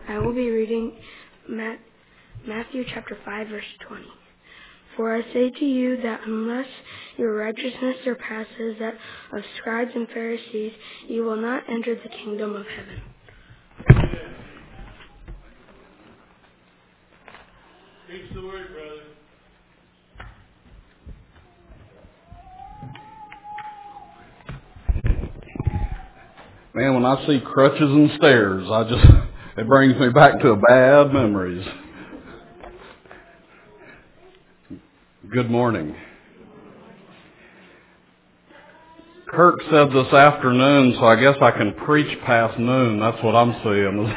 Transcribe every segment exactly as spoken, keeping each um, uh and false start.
I will be reading Matthew chapter five, verse twenty. For I say to you that unless your righteousness surpasses that of scribes and Pharisees, you will not enter the kingdom of heaven. Preach the word, brother. Man, when I see crutches and stairs, I just, it brings me back to bad memories. Good morning. Kirk said this afternoon, so I guess I can preach past noon. That's what I'm seeing.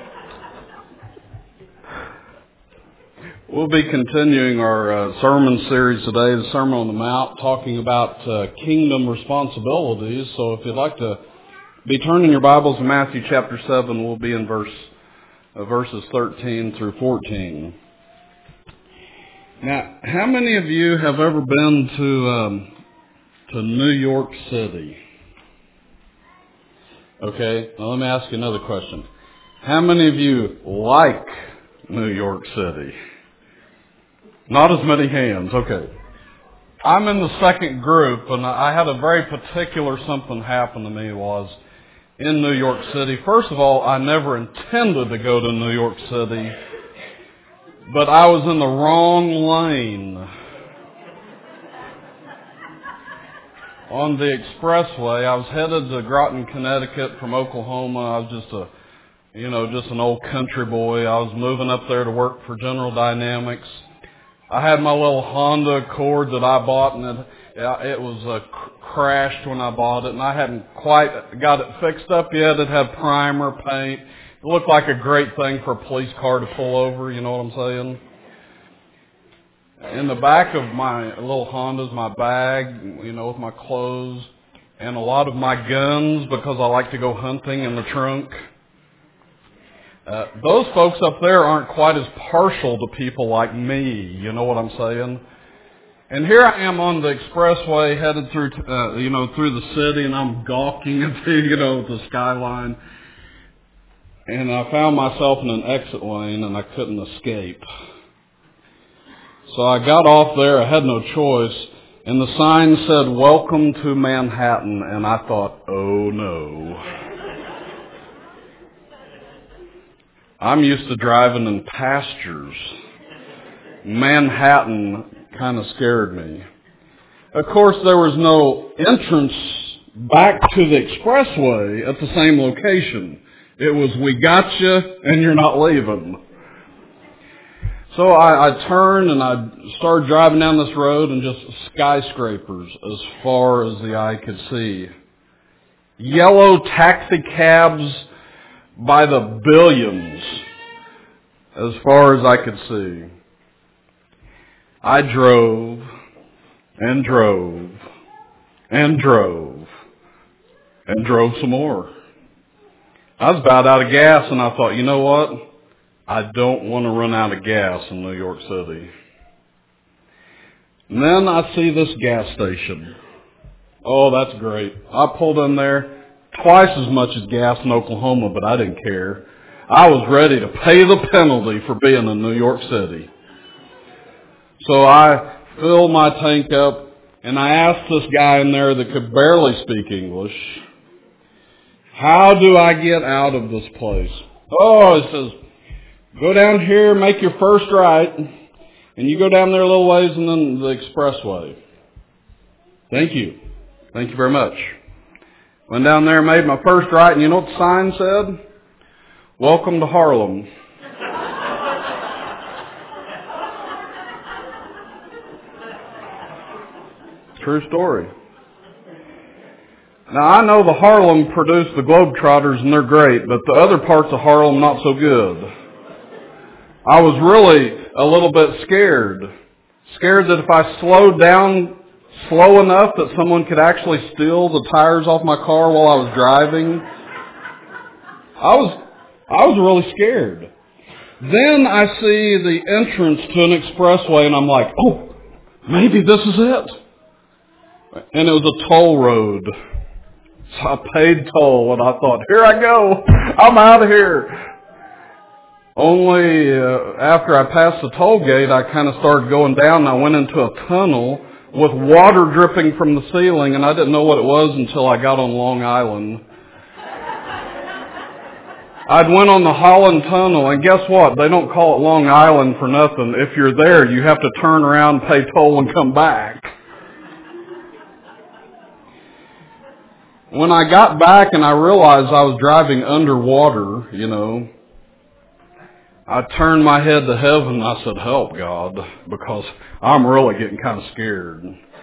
We'll be continuing our uh, sermon series today, the Sermon on the Mount, talking about uh, kingdom responsibilities. So if you'd like to be turning your Bibles to Matthew chapter seven, we'll be in verse uh, verses thirteen through fourteen. Now, how many of you have ever been to um, to New York City? Okay, now let me ask you another question. How many of you like New York City? Not as many hands, okay. I'm in the second group, and I had a very particular something happen to me was in New York City. First of all, I never intended to go to New York City, but I was in the wrong lane. On the expressway, I was headed to Groton, Connecticut from Oklahoma. I was just a, you know, just an old country boy. I was moving up there to work for General Dynamics. I had my little Honda Accord that I bought, and it, it was uh, crashed when I bought it, and I hadn't quite got it fixed up yet. It had primer, paint. It looked like a great thing for a police car to pull over, you know what I'm saying? In the back of my little Honda's my bag, you know, with my clothes, and a lot of my guns, because I like to go hunting, in the trunk. Uh, those folks up there aren't quite as partial to people like me, you know what I'm saying? And here I am on the expressway headed through, uh, you know, through the city, and I'm gawking at the, you know, the skyline. And I found myself in an exit lane, and I couldn't escape. So I got off there, I had no choice, and the sign said, "Welcome to Manhattan," and I thought, oh no. I'm used to driving in pastures. Manhattan kind of scared me. Of course, there was no entrance back to the expressway at the same location. It was, we got you, and you're not leaving. So I, I turned and I started driving down this road, and just skyscrapers as far as the eye could see. Yellow taxi cabs by the billions, as far as I could see. I drove and drove and drove and drove some more. I was about out of gas, and I thought, you know what? I don't want to run out of gas in New York City. And then I see this gas station. Oh, that's great. I pulled in there. Twice as much as gas in Oklahoma, but I didn't care. I was ready to pay the penalty for being in New York City. So I filled my tank up, and I asked this guy in there that could barely speak English, how do I get out of this place? Oh, he says, go down here, make your first right, and you go down there a little ways and then the expressway. Thank you. Thank you very much. Went down there, made my first right, and you know what the sign said? Welcome to Harlem. True story. Now, I know the Harlem produced the Globetrotters, and they're great, but the other parts of Harlem, not so good. I was really a little bit scared. Scared that if I slowed down slow enough that someone could actually steal the tires off my car while I was driving. I was, I was really scared. Then I see the entrance to an expressway, and I'm like, oh, maybe this is it. And it was a toll road. So I paid toll, and I thought, here I go. I'm out of here. Only uh, after I passed the toll gate, I kind of started going down, and I went into a tunnel with water dripping from the ceiling, and I didn't know what it was until I got on Long Island. I'd went on the Holland Tunnel, and guess what? They don't call it Long Island for nothing. If you're there, you have to turn around, pay toll, and come back. When I got back and I realized I was driving underwater, you know, I turned my head to heaven and I said, help, God, because I'm really getting kind of scared.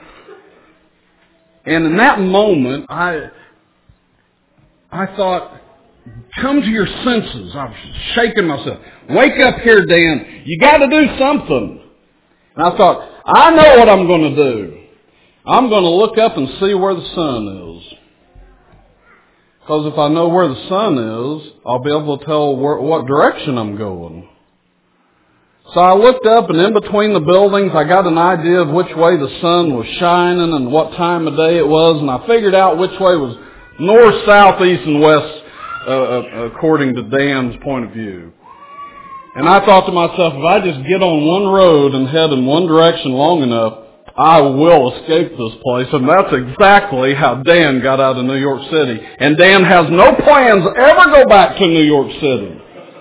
And in that moment, I I thought, come to your senses. I was shaking myself. Wake up here, Dan. You got to do something. And I thought, I know what I'm going to do. I'm going to look up and see where the sun is. Because if I know where the sun is, I'll be able to tell where, what direction I'm going. So I looked up, and in between the buildings, I got an idea of which way the sun was shining and what time of day it was, and I figured out which way was north, south, east, and west, uh, according to Dan's point of view. And I thought to myself, if I just get on one road and head in one direction long enough, I will escape this place. And that's exactly how Dan got out of New York City. And Dan has no plans to ever go back to New York City.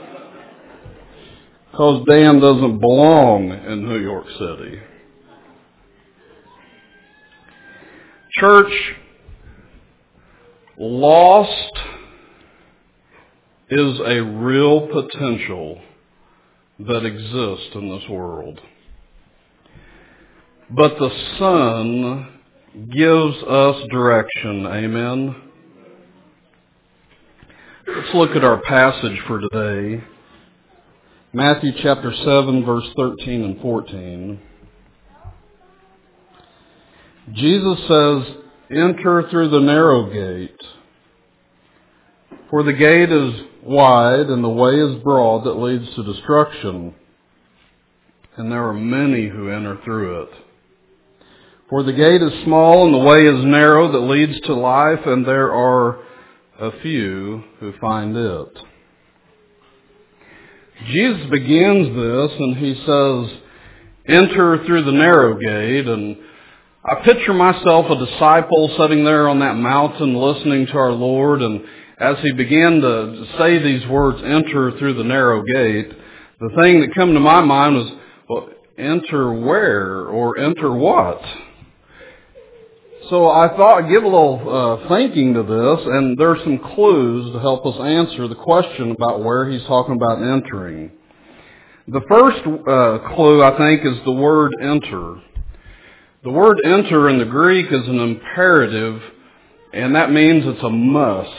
Because Dan doesn't belong in New York City. Church, lost is a real potential that exists in this world. But the Son gives us direction. Amen? Let's look at our passage for today. Matthew chapter seven, verse thirteen and fourteen. Jesus says, enter through the narrow gate. For the gate is wide and the way is broad that leads to destruction. And there are many who enter through it. For the gate is small and the way is narrow that leads to life, and there are a few who find it. Jesus begins this and he says, enter through the narrow gate. And I picture myself a disciple sitting there on that mountain listening to our Lord. And as he began to say these words, enter through the narrow gate, the thing that came to my mind was, well, enter where or enter what? So I thought I'd give a little uh, thinking to this, and there are some clues to help us answer the question about where he's talking about entering. The first uh, clue, I think, is the word enter. The word enter in the Greek is an imperative, and that means it's a must.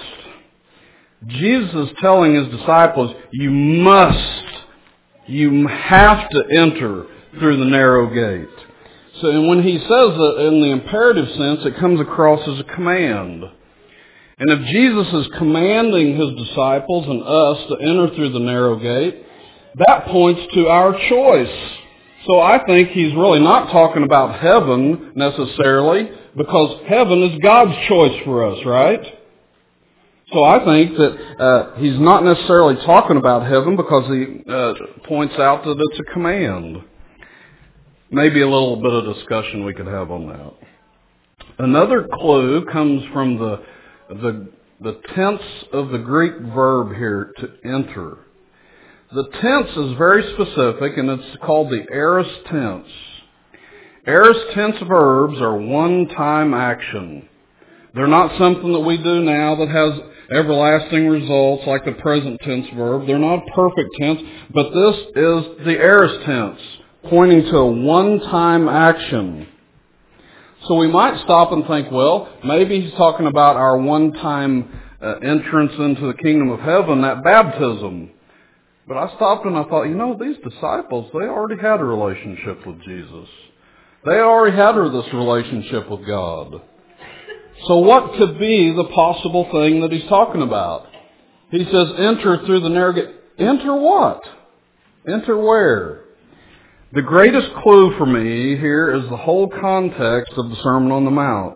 Jesus is telling his disciples, you must, you have to enter through the narrow gate. So and when he says that in the imperative sense, it comes across as a command. And if Jesus is commanding his disciples and us to enter through the narrow gate, that points to our choice. So I think he's really not talking about heaven necessarily, because heaven is God's choice for us, right? So I think that uh, he's not necessarily talking about heaven because he uh, points out that it's a command. Maybe a little bit of discussion we could have on that. Another clue comes from the the the tense of the Greek verb here, to enter. The tense is very specific, and it's called the aorist tense. Aorist tense verbs are one-time action. They're not something that we do now that has everlasting results like the present tense verb. They're not perfect tense, but this is the aorist tense, pointing to a one-time action. So we might stop and think, well, maybe he's talking about our one-time uh, entrance into the kingdom of heaven, that baptism. But I stopped and I thought, you know, these disciples, they already had a relationship with Jesus. They already had this relationship with God. So what could be the possible thing that he's talking about? He says, enter through the narrow gate. Enter what? Enter where? The greatest clue for me here is the whole context of the Sermon on the Mount,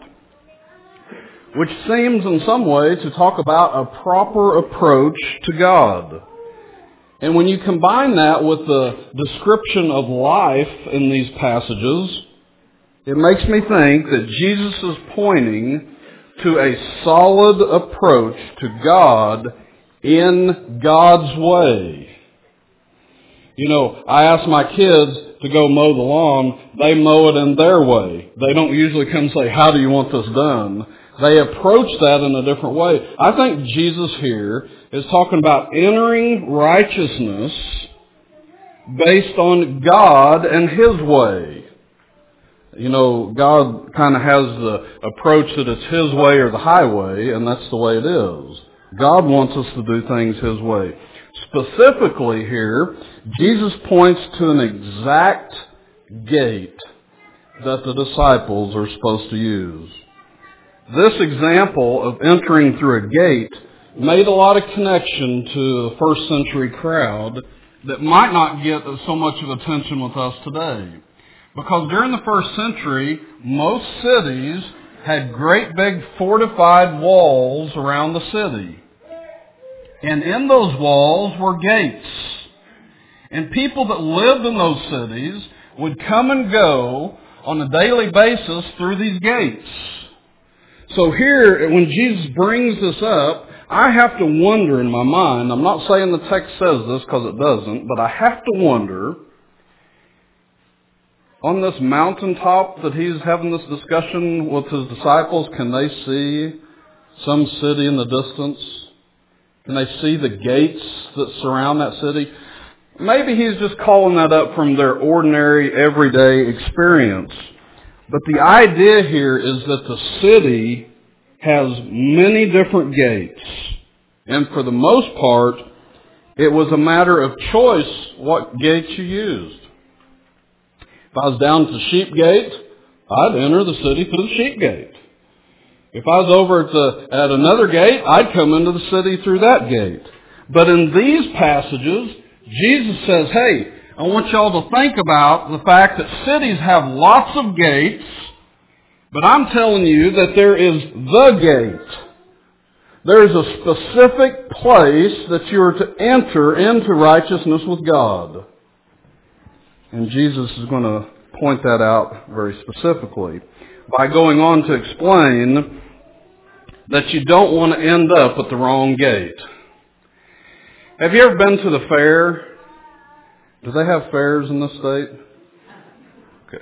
which seems in some way to talk about a proper approach to God. And when you combine that with the description of life in these passages, it makes me think that Jesus is pointing to a solid approach to God in God's way. You know, I ask my kids to go mow the lawn. They mow it in their way. They don't usually come say, how do you want this done? They approach that in a different way. I think Jesus here is talking about entering righteousness based on God and His way. You know, God kind of has the approach that it's His way or the highway, and that's the way it is. God wants us to do things His way. Specifically here, Jesus points to an exact gate that the disciples are supposed to use. This example of entering through a gate made a lot of connection to the first century crowd that might not get so much of attention with us today. Because during the first century, most cities had great big fortified walls around the city. And in those walls were gates. And people that lived in those cities would come and go on a daily basis through these gates. So here, when Jesus brings this up, I have to wonder in my mind, I'm not saying the text says this because it doesn't, but I have to wonder, on this mountaintop that he's having this discussion with his disciples, can they see some city in the distance? Can they see the gates that surround that city? Maybe he's just calling that up from their ordinary, everyday experience. But the idea here is that the city has many different gates. And for the most part, it was a matter of choice what gate you used. If I was down at the sheep gate, I'd enter the city through the sheep gate. If I was over at, the, at another gate, I'd come into the city through that gate. But in these passages, Jesus says, hey, I want y'all to think about the fact that cities have lots of gates, but I'm telling you that there is the gate. There is a specific place that you are to enter into righteousness with God. And Jesus is going to point that out very specifically by going on to explain that you don't want to end up at the wrong gate. Have you ever been to the fair? Do they have fairs in this state? Okay.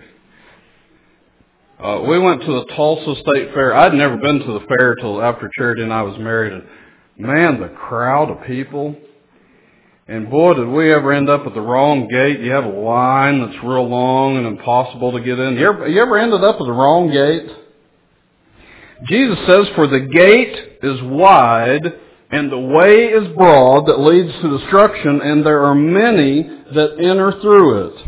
Uh, we went to the Tulsa State Fair. I'd never been to the fair till after Charity and I was married. And man, the crowd of people. And boy, did we ever end up at the wrong gate. You have a line that's real long and impossible to get in. You ever, you ever ended up at the wrong gate? Jesus says, for the gate is wide and the way is broad that leads to destruction, and there are many that enter through it.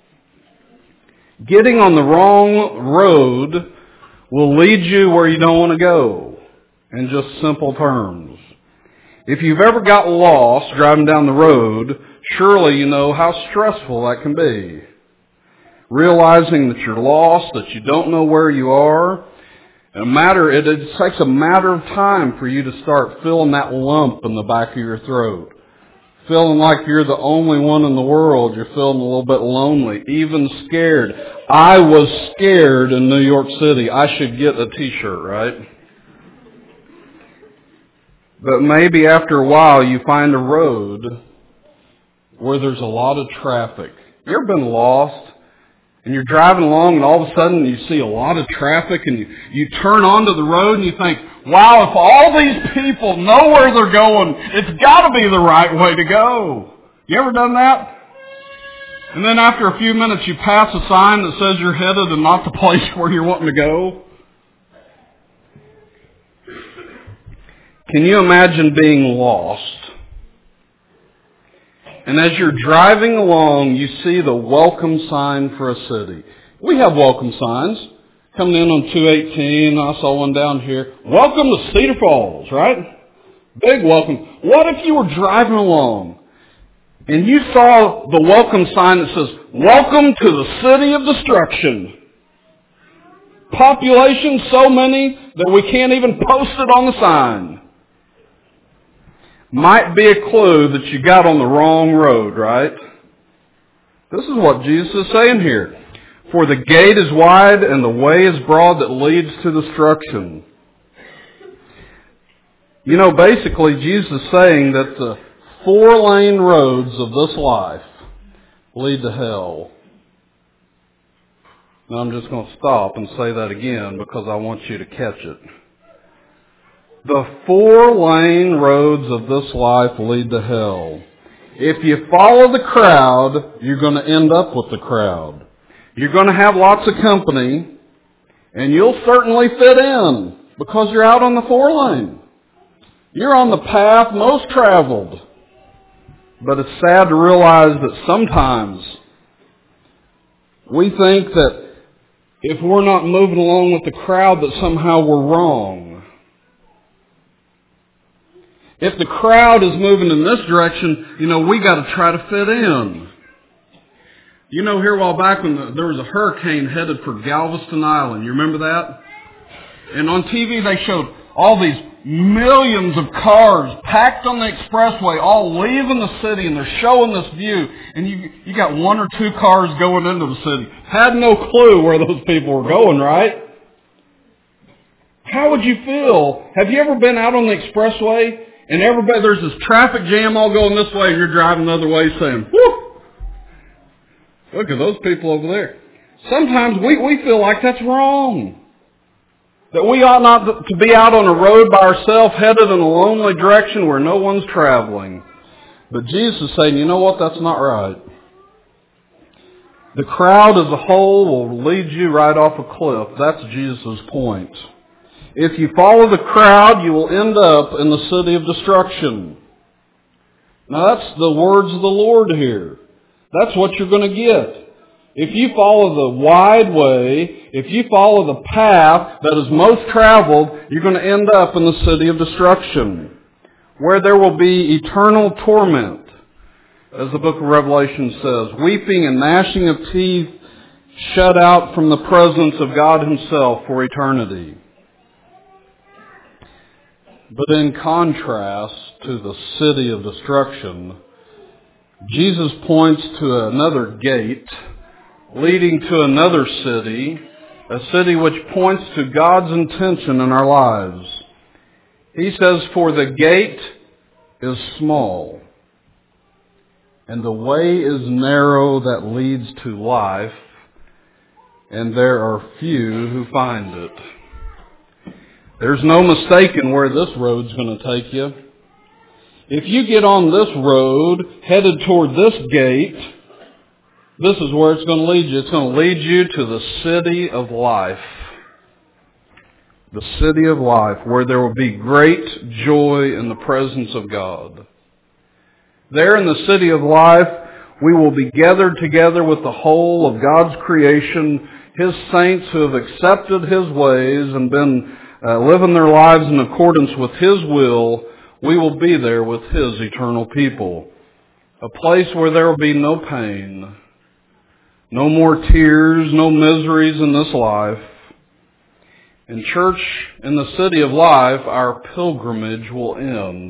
Getting on the wrong road will lead you where you don't want to go, in just simple terms. If you've ever got lost driving down the road, surely you know how stressful that can be. Realizing that you're lost, that you don't know where you are, and a matter, it, it takes a matter of time for you to start feeling that lump in the back of your throat. Feeling like you're the only one in the world. You're feeling a little bit lonely, even scared. I was scared in New York City. I should get a t-shirt, right? But maybe after a while you find a road where there's a lot of traffic. You ever been lost? And you're driving along and all of a sudden you see a lot of traffic and you, you turn onto the road and you think, wow, if all these people know where they're going, it's got to be the right way to go. You ever done that? And then after a few minutes you pass a sign that says you're headed and not the place where you're wanting to go. Can you imagine being lost? And as you're driving along, you see the welcome sign for a city. We have welcome signs. Coming in on two eighteen, I saw one down here. Welcome to Cedar Falls, right? Big welcome. What if you were driving along and you saw the welcome sign that says, welcome to the city of destruction. Population so many that we can't even post it on the sign. might be a clue that you got on the wrong road, right? This is what Jesus is saying here. For the gate is wide and the way is broad that leads to destruction. You know, basically Jesus is saying that the four-lane roads of this life lead to hell. Now I'm just going to stop and say that again because I want you to catch it. The four-lane roads of this life lead to hell. If you follow the crowd, you're going to end up with the crowd. You're going to have lots of company, and you'll certainly fit in because you're out on the four-lane. You're on the path most traveled. But it's sad to realize that sometimes we think that if we're not moving along with the crowd, that somehow we're wrong. If the crowd is moving in this direction, you know, we got to try to fit in. You know, here a while back when the, there was a hurricane headed for Galveston Island, you remember that? And on T V they showed all these millions of cars packed on the expressway, all leaving the city, and they're showing this view. And you you got one or two cars going into the city. Had no clue where those people were going, right? How would you feel? Have you ever been out on the expressway and everybody, there's this traffic jam all going this way and you're driving the other way saying, whew, look at those people over there. Sometimes we, we feel like that's wrong. That we ought not to be out on a road by ourselves, headed in a lonely direction where no one's traveling. But Jesus is saying, you know what, that's not right. The crowd as a whole will lead you right off a cliff. That's Jesus' point. If you follow the crowd, you will end up in the city of destruction. Now that's the words of the Lord here. That's what you're going to get. If you follow the wide way, if you follow the path that is most traveled, you're going to end up in the city of destruction, where there will be eternal torment, as the book of Revelation says, weeping and gnashing of teeth, shut out from the presence of God Himself for eternity. But in contrast to the city of destruction, Jesus points to another gate leading to another city, a city which points to God's intention in our lives. He says, for the gate is small, and the way is narrow that leads to life, and there are few who find it. There's no mistaking where this road's going to take you. If you get on this road, headed toward this gate, this is where it's going to lead you. It's going to lead you to the city of life. The city of life, where there will be great joy in the presence of God. There in the city of life, we will be gathered together with the whole of God's creation, His saints who have accepted His ways and been uh, living their lives in accordance with His will. We will be there with His eternal people. A place where there will be no pain, no more tears, no miseries in this life. In church, in the city of life, our pilgrimage will end.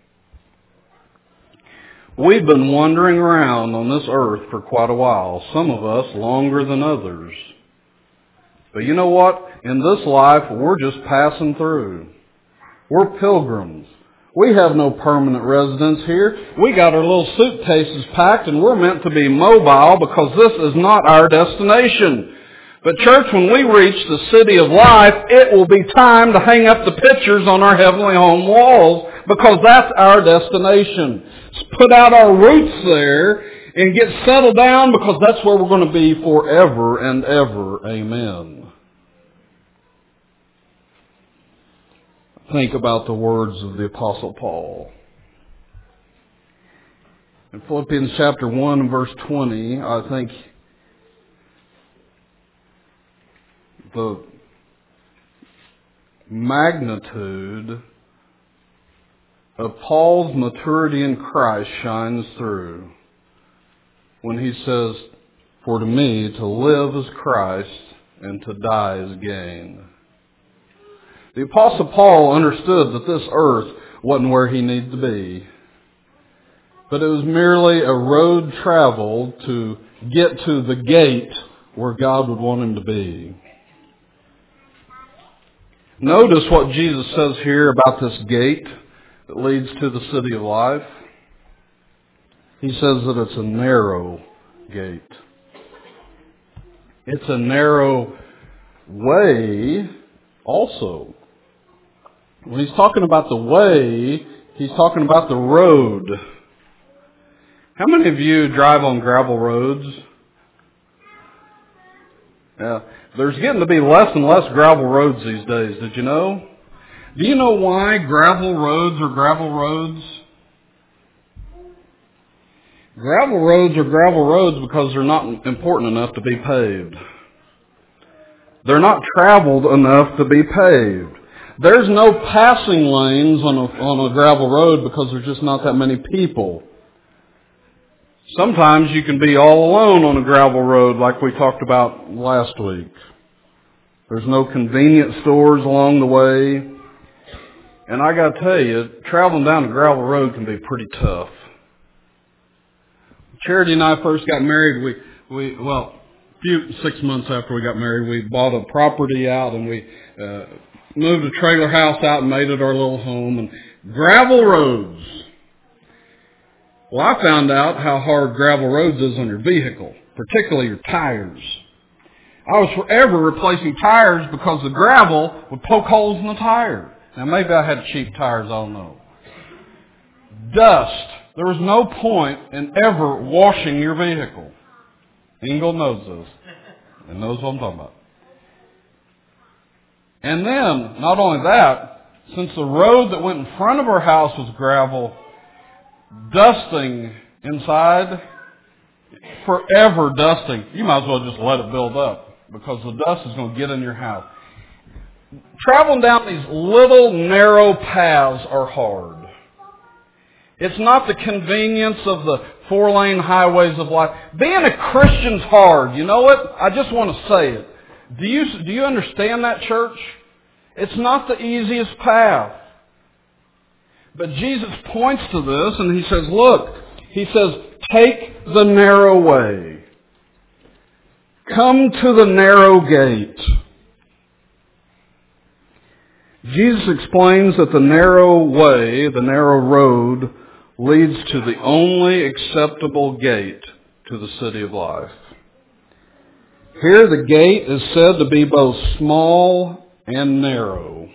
We've been wandering around on this earth for quite a while, some of us longer than others. But you know what? In this life, we're just passing through. We're pilgrims. We have no permanent residence here. We got our little suitcases packed and we're meant to be mobile because this is not our destination. But church, when we reach the city of life, it will be time to hang up the pictures on our heavenly home walls because that's our destination. Let's put out our roots there and get settled down because that's where we're going to be forever and ever. Amen. Think about the words of the Apostle Paul. In Philippians chapter one, verse twenty, I think the magnitude of Paul's maturity in Christ shines through when he says, for to me to live is Christ and to die is gain. The Apostle Paul understood that this earth wasn't where he needed to be. but it was merely a road traveled to get to the gate where God would want him to be. Notice what Jesus says here about this gate that leads to the city of life. He says that it's a narrow gate. It's a narrow way also. When he's talking about the way, he's talking about the road. How many of you drive on gravel roads? Yeah, there's getting to be less and less gravel roads these days. Did you know? Do you know why gravel roads are gravel roads? Gravel roads are gravel roads because they're not important enough to be paved. They're not traveled enough to be paved. There's no passing lanes on a, on a gravel road because there's just not that many people. Sometimes you can be all alone on a gravel road like we talked about last week. There's no convenience stores along the way. And I got to tell you, traveling down a gravel road can be pretty tough. Charity and I first got married, we, we well, a few, six months after we got married, we bought a property out and we uh, moved a trailer house out and made it our little home. And gravel roads. Well, I found out how hard gravel roads is on your vehicle, particularly your tires. I was forever replacing tires because the gravel would poke holes in the tire. Now, maybe I had cheap tires, I don't know. Dust. There was no point in ever washing your vehicle. Engel knows this and knows what I'm talking about. And then, not only that, since the road that went in front of our house was gravel, dusting inside, forever dusting. You might as well just let it build up because the dust is going to get in your house. Traveling down these little narrow paths are hard. It's not the convenience of the four-lane highways of life. Being a Christian's hard. You know what? I just want to say it. Do you, do you understand that, church? It's not the easiest path. But Jesus points to this and he says, look, he says, take the narrow way. Come to the narrow gate. Jesus explains that the narrow way, the narrow road, leads to the only acceptable gate to the city of life. Here the gate is said to be both small and narrow.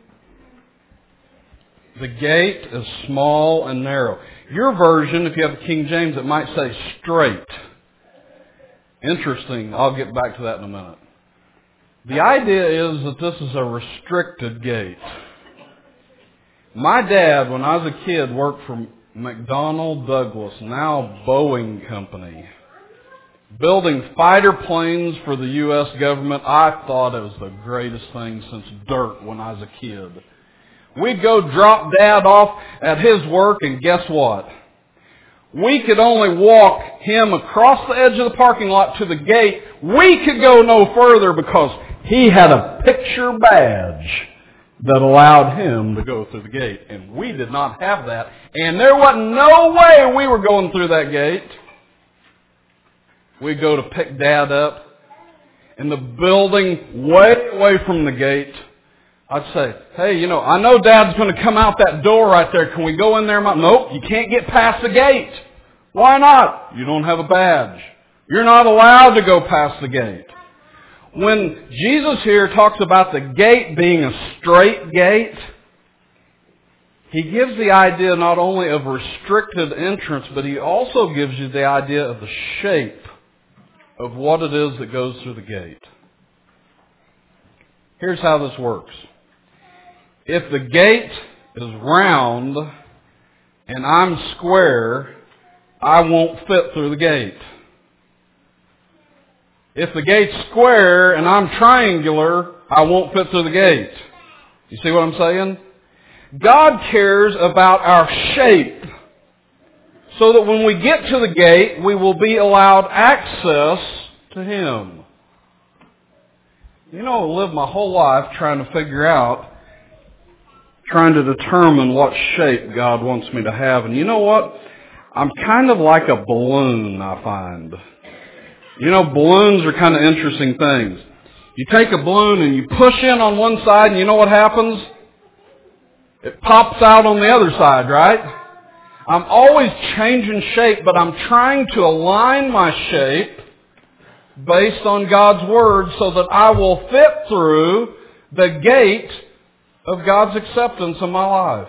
The gate is small and narrow. Your version, if you have a King James, it might say straight. Interesting. I'll get back to that in a minute. The idea is that this is a restricted gate. My dad, when I was a kid, worked for McDonnell Douglas, now Boeing Company, building fighter planes for the U S government. I thought it was the greatest thing since dirt when I was a kid. We'd go drop Dad off at his work, and guess what? We could only walk him across the edge of the parking lot to the gate. We could go no further because he had a picture badge that allowed him to go through the gate. And we did not have that. And there wasn't no way we were going through that gate. We'd go to pick Dad up. In the building way away from the gate, I'd say, hey, you know, I know Dad's going to come out that door right there. Can we go in there? Nope, you can't get past the gate. Why not? You don't have a badge. You're not allowed to go past the gate. When Jesus here talks about the gate being a straight gate, he gives the idea not only of restricted entrance, but he also gives you the idea of the shape of what it is that goes through the gate. Here's how this works. If the gate is round and I'm square, I won't fit through the gate. If the gate's square and I'm triangular, I won't fit through the gate. You see what I'm saying? God cares about our shape so that when we get to the gate, we will be allowed access to Him. You know, I lived my whole life trying to figure out, trying to determine what shape God wants me to have. And you know what? I'm kind of like a balloon, I find. You know, balloons are kind of interesting things. You take a balloon and you push in on one side, and you know what happens? It pops out on the other side, right? I'm always changing shape, but I'm trying to align my shape based on God's Word so that I will fit through the gate of God's acceptance in my life.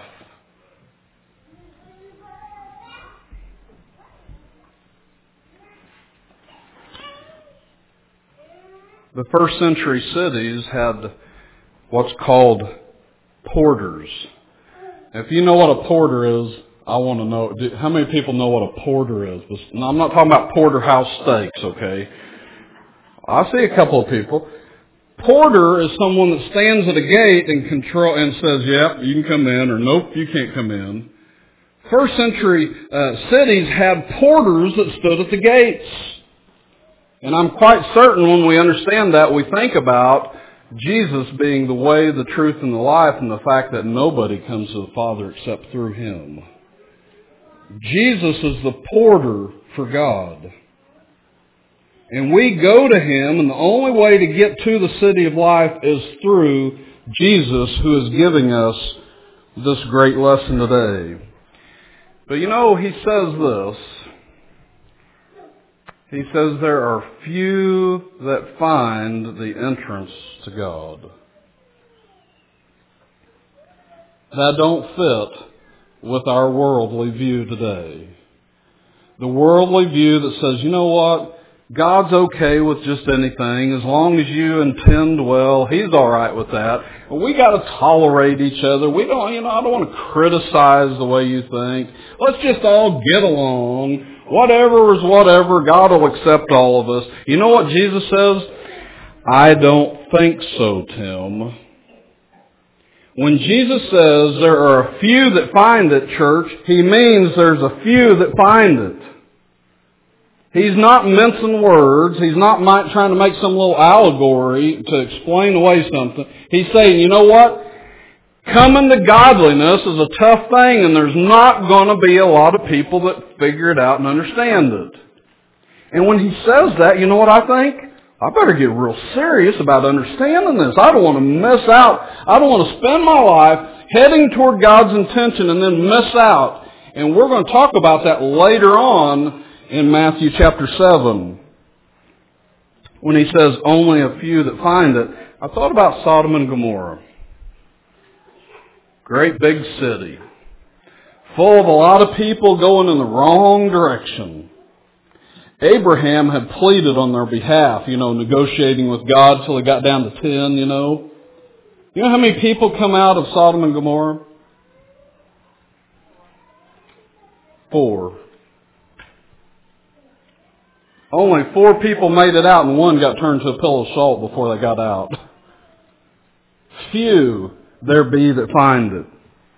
The first century cities had what's called porters. If you know what a porter is, I want to know, do, how many people know what a porter is? Now, I'm not talking about porterhouse steaks, okay? I see a couple of people. Porter is someone that stands at a gate and control and says, yep, you can come in, or nope, you can't come in. First century uh, cities had porters that stood at the gates. And I'm quite certain when we understand that, we think about Jesus being the way, the truth, and the life, and the fact that nobody comes to the Father except through Him. Jesus is the porter for God. And we go to Him, and the only way to get to the city of life is through Jesus, who is giving us this great lesson today. But you know, He says this. He says there are few that find the entrance to God. That don't fit with our worldly view today. The worldly view that says, you know what? God's okay with just anything. As long as you intend well, He's all right with that. But we got to tolerate each other. We don't, you know, I don't want to criticize the way you think. Let's just all get along. Whatever is whatever. God will accept all of us. You know what Jesus says? I don't think so, Tim. When Jesus says there are a few that find it, church, He means there's a few that find it. He's not mincing words. He's not trying to make some little allegory to explain away something. He's saying, you know what? Coming to godliness is a tough thing, and there's not going to be a lot of people that figure it out and understand it. And when He says that, you know what I think? I better get real serious about understanding this. I don't want to miss out. I don't want to spend my life heading toward God's intention and then miss out. And we're going to talk about that later on in Matthew chapter seven, when He says only a few that find it. I thought about Sodom and Gomorrah. Great big city, full of a lot of people going in the wrong direction. Abraham had pleaded on their behalf, you know, negotiating with God till he got down to ten, you know. You know how many people come out of Sodom and Gomorrah? Four. Only four people made it out, and one got turned to a pillow of salt before they got out. Few there be that find it.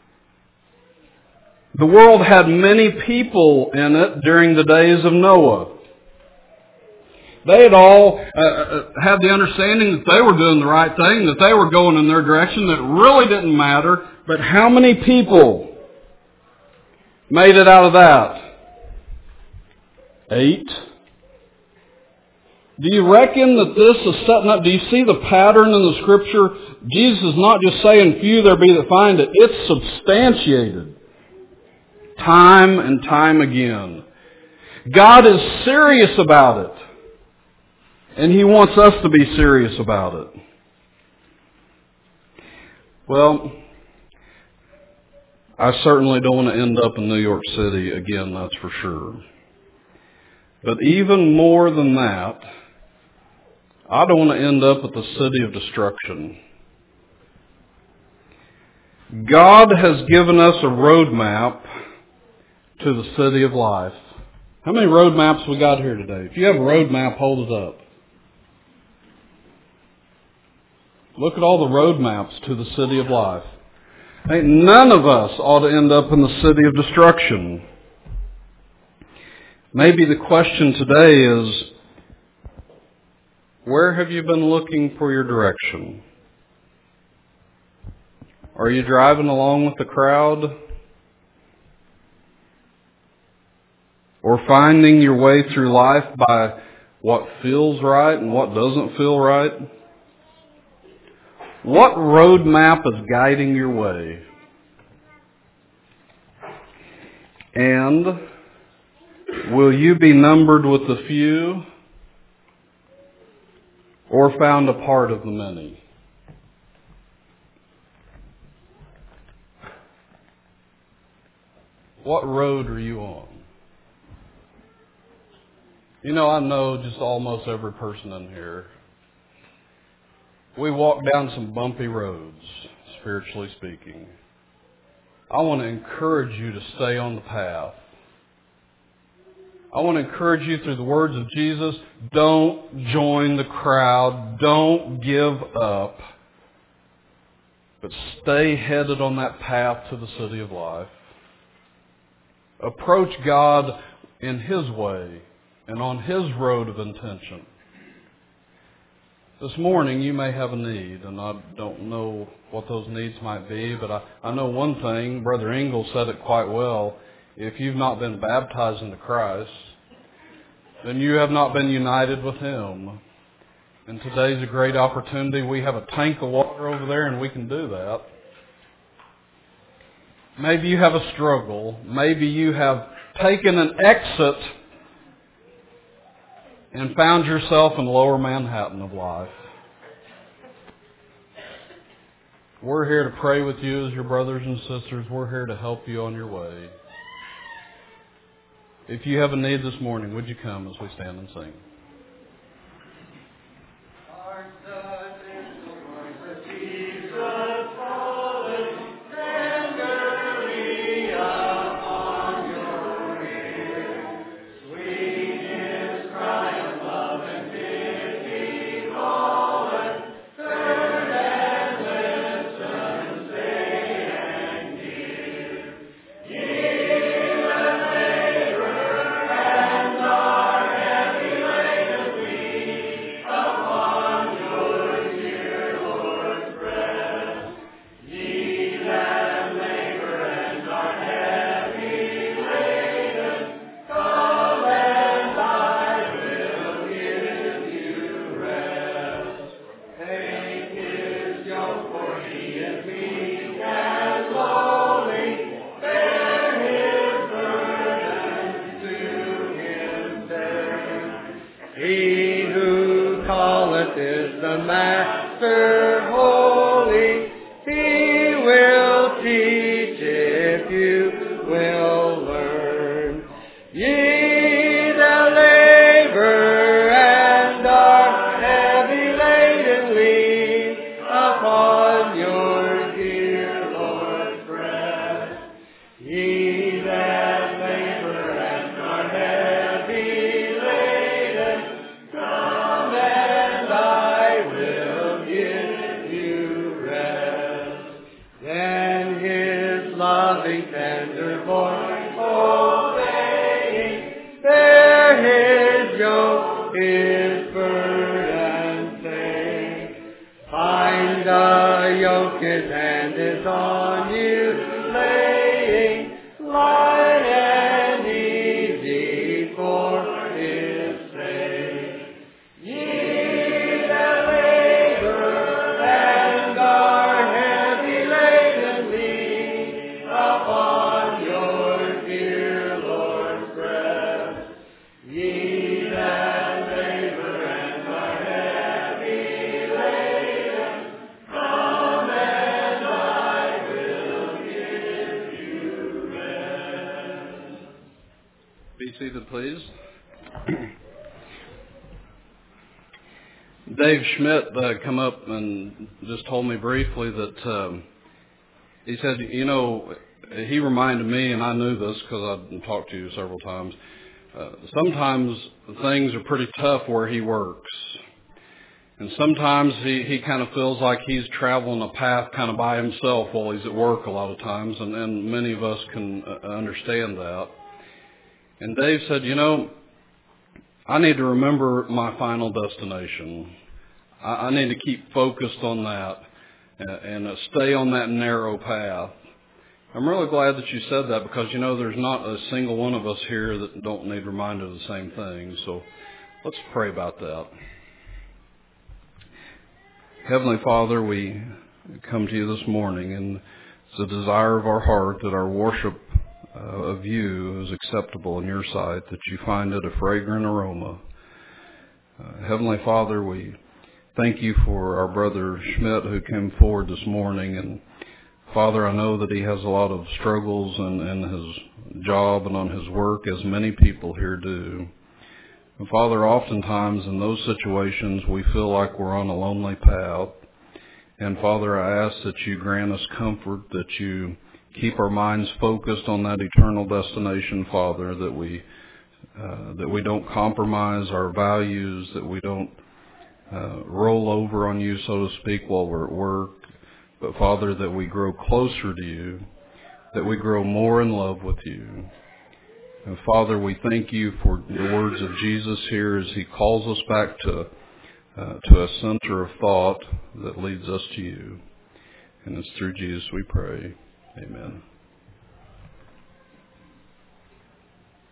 The world had many people in it during the days of Noah. They had all uh, had the understanding that they were doing the right thing, that they were going in their direction, that it really didn't matter. But how many people made it out of that? Eight. Do you reckon that this is setting up? Do you see the pattern in the Scripture? Jesus is not just saying few there be that find it. It's substantiated. Time and time again. God is serious about it. And He wants us to be serious about it. Well, I certainly don't want to end up in New York City again, that's for sure. But even more than that, I don't want to end up at the city of destruction. God has given us a roadmap to the city of life. How many road maps we got here today? If you have a road map, hold it up. Look at all the road maps to the city of life. Hey, none of us ought to end up in the city of destruction. Maybe the question today is, where have you been looking for your direction? Are you driving along with the crowd? or finding your way through life by what feels right and what doesn't feel right? What roadmap is guiding your way? And will you be numbered with the few or found a part of the many? What road are you on? You know, I know just almost every person in here. We walk down some bumpy roads, spiritually speaking. I want to encourage you to stay on the path. I want to encourage you through the words of Jesus, don't join the crowd, don't give up, but stay headed on that path to the city of life. Approach God in His way and on His road of intention. This morning you may have a need, and I don't know what those needs might be, but I, I know one thing. Brother Engel said it quite well. If you've not been baptized into Christ, then you have not been united with Him. And today's a great opportunity. We have a tank of water over there, and we can do that. Maybe you have a struggle. Maybe you have taken an exit and found yourself in lower Manhattan of life. We're here to pray with you as your brothers and sisters. We're here to help you on your way. If you have a need this morning, would you come as we stand and sing? Dave Schmidt uh, come up and just told me briefly that um, he said, you know, he reminded me, and I knew this because I'd talked to you several times, uh, sometimes things are pretty tough where he works. And sometimes he, he kind of feels like he's traveling a path kind of by himself while he's at work a lot of times, and, and many of us can uh, understand that. And Dave said, you know, I need to remember my final destination. I, I need to keep focused on that and, and uh, stay on that narrow path. I'm really glad that you said that because, you know, there's not a single one of us here that don't need reminded of the same thing. So let's pray about that. Heavenly Father, we come to you this morning, and it's a desire of our heart that our worship uh, of you is acceptable in your sight, that you find it a fragrant aroma. Uh, Heavenly Father, we thank you for our brother Schmidt who came forward this morning. And Father, I know that he has a lot of struggles in, in his job and on his work, as many people here do. And Father, oftentimes in those situations we feel like we're on a lonely path. And Father, I ask that you grant us comfort, that you keep our minds focused on that eternal destination, Father, that we uh, that we don't compromise our values, that we don't uh, roll over on you, so to speak, while we're at work. But Father, that we grow closer to you, that we grow more in love with you. And Father, we thank you for the words of Jesus here as he calls us back to uh, to a center of thought that leads us to you. And it's through Jesus we pray.